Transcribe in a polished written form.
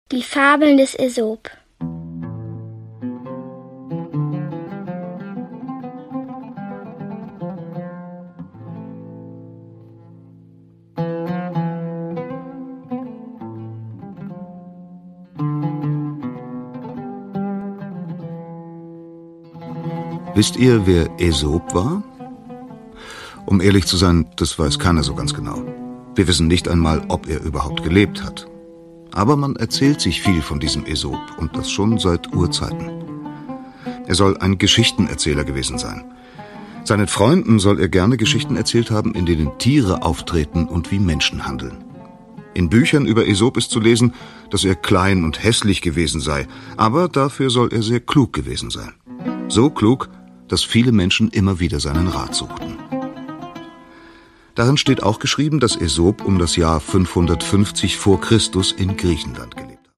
Die Fabeln des Äsop. Wisst ihr, wer Äsop war? Um ehrlich zu sein, das weiß keiner so ganz genau. Wir wissen nicht einmal, ob er überhaupt gelebt hat. Aber man erzählt sich viel von diesem Äsop, und das schon seit Urzeiten. Er soll ein Geschichtenerzähler gewesen sein. Seinen Freunden soll er gerne Geschichten erzählt haben, in denen Tiere auftreten und wie Menschen handeln. In Büchern über Äsop ist zu lesen, dass er klein und hässlich gewesen sei, aber dafür soll er sehr klug gewesen sein. So klug, dass viele Menschen immer wieder seinen Rat suchten. Darin steht auch geschrieben, dass Äsop um das Jahr 550 vor Christus in Griechenland gelebt hat.